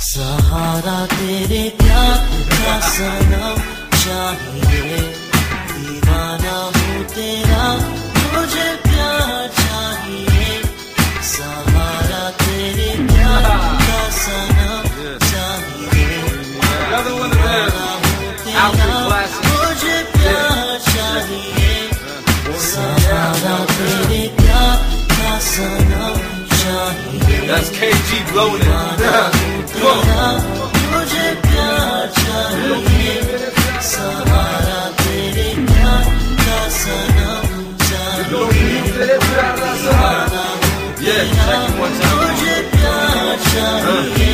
सहारा तेरे प्यार का सनम चाहिए, दीवाना हूँ तेरा, मुझे प्यार चाहिए। सहारा तेरे प्यार का सनम चाहिए, दीवाना हूँ तेरा, मुझे प्यार चाहिए। सहारा तेरे प्यार का सनम चाहिए। That's KG blowing it. मुझे प्यार चाहिए, सहारा तेरे प्यार का सनम चाहिए। मुझे प्यार चाहिए।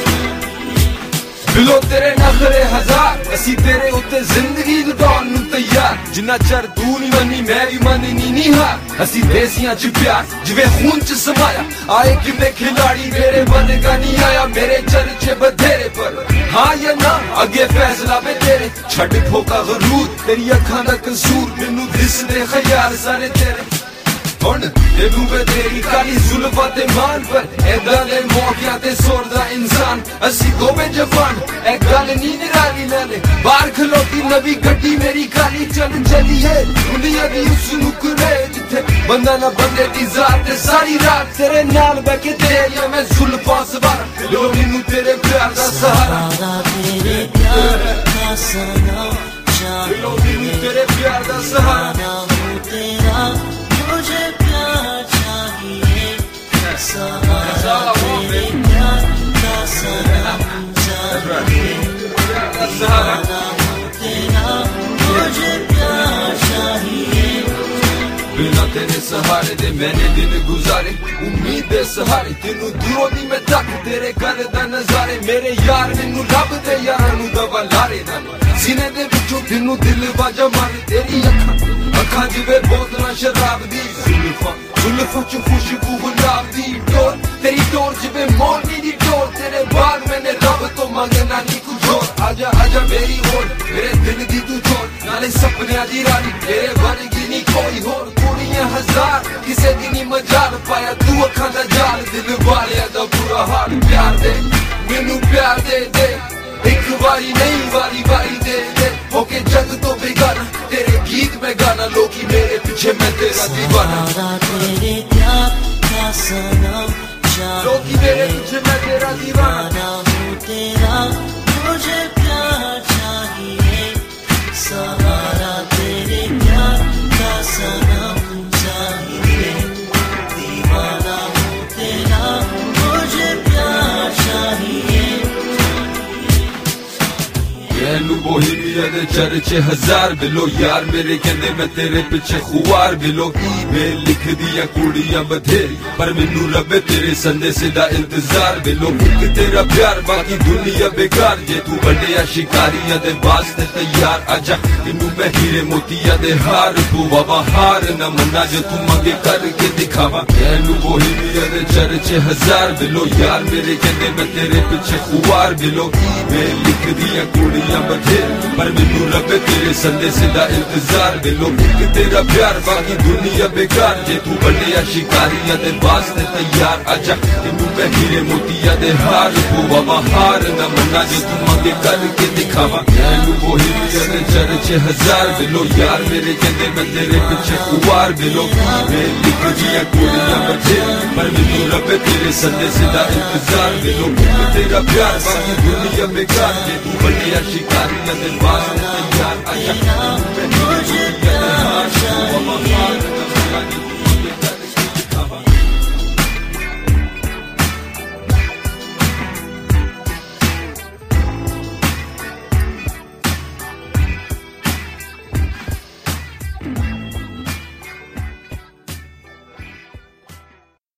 बिलो तेरे नखरे हजार, असी तेरे उत्ते जिंदगी गुजारन नूं तैयार। जिन्ना चर तू नहीं मनी मैं भी मननी नहीं हार। असी देसियां च प्यार जिवें खून च समाया, आए किन्ने खिलाड़ी मेरे बनगा नहीं आया। मेरे चर्चे बथेरे पर हाँ या ना, अगे फैसला वे तेरे। छड़ ठोका गरूर तेरी अखां दा कसूर, मैनू दिसदे ख्याल सारे तेरे। हुण तेनू वे तेरी काली जुल्फां ते मान पर, ऐदां दे मौकियां ते सुरदा इंसान। असी दोवें जवान ए गल नी निराली नाले, बाहर खलोती नवी गड्डी मेरी काली। चल चलिए दुनिया दी उस नुकरे जिथे बंदा ना बंदे दी जात, सारी रात तेरे नाल बैठ के तेरियां मैं जुल्फां सवार। लो मैनू तेरे प्यार दा सहारा, तेरे प्यार का सनम चाहिए। लो मैनू तेरे प्यार दा सहारा, तेरा मुझे प्यार चाहिए। सहारा तेरे प्यार का सनम चाहिए, दीवाना हूँ तेरा, मुझे प्यार चाहिए। बिना तेरे सहारे दे मैंने दिन गुजारे, उम्मीद दे सहारे तेनू दूरों दी मैं तक तेरे घर दा नजारे। मेरे यार मैनू रब दे यारां नू दवा लारे दा, सीने दे विचों तेनू दिल वाजा मारे। तेरी अखां जिवें बोतलां शराब दी, जुल्फां च खुशबू गुलाब दी। डोर तेरी डोर जिवें मोरनी दी डोर, तेरे बाद मैंने रब तो मंगना नी कुछ होर। आजा आजा मेरी ओर, मेरे दिल दी तू जोर, नाले सपनियां दी रानी तेरे वर्गी नी कोई होर। कुड़ियां हजार किसे दी नी मजाल पाया, तू अखां दा जाल दिल वालियां दा बुरा हाल। प्यार दे मैनू प्यार दे दे, एक बारी नहीं वारी वारी दे दे। होके जग तो बेगाना तेरे गीत में गाना, लोकी मेरे पीछे मैं तेरा दीवाना। सहारा तेरे प्यार का सनम चाहिए, लोकी मेरे पीछे मैं तेरा दीवाना। हूँ तेरा, मुझे प्यार चाहिए। सहारा तेरे प्यार का सनम चाहिए, दीवाना हूँ तेरा, मुझे प्यार चाहिए। मैनू बोहीमिया दे चर्चे हजार, बिलो यार मेरे कहंदे मैं तेरे पिछे खुआर। बिलो ईमेल लिख दिया कुड़ियां बथेरी, पर मैनू रबे तेरे संदेशे दा इंतजार। बिलो एक तेरा प्यार बाकी दुनिया बेकार, जे तू बंडिया शिकारियां दे वास्ते तैयार। आजा इनू मैं हीरे मोतिया दे हार, तू बाबा हार न मना जो तू मंगे करके दिखावा। मैनू बोहीमिया दे चर्चे हजार, बिलो यार मेरे कहंदे मैं तेरे पिछे खुआर। बिलो ईमेल लिख दिया कुड़ियां बथेरी, पर मैनू रबे तेरे संदेशे दा इंतजार। बिलो एक तेरा प्यार बाकी दुनिया बेकार, जे तू बंडिया शिकारियां दे वास्ते तैयार। आजा इनू मैं हीरे मोतिया दे हार, तू बाबा हार न मना जो तू मंगे करके दिखावा। मैनू बोहीमिया दे चर्चे हजार, बिलो यार मेरे कहंदे मैं तेरे पिछे खुआर। बिलो मैं लिख दिया कुड़ियां बथेरी, पर मैनू रबे तेरे संदेशे दा इंतजार। बिलो एक तेरा प्यार बाकी दुनिया बेकार, जे तू बंडिया शिकारियां दे वास्ते तैयार। आजा मैं हीरे मोतिया दे हार, तू बाबा हार न मना जो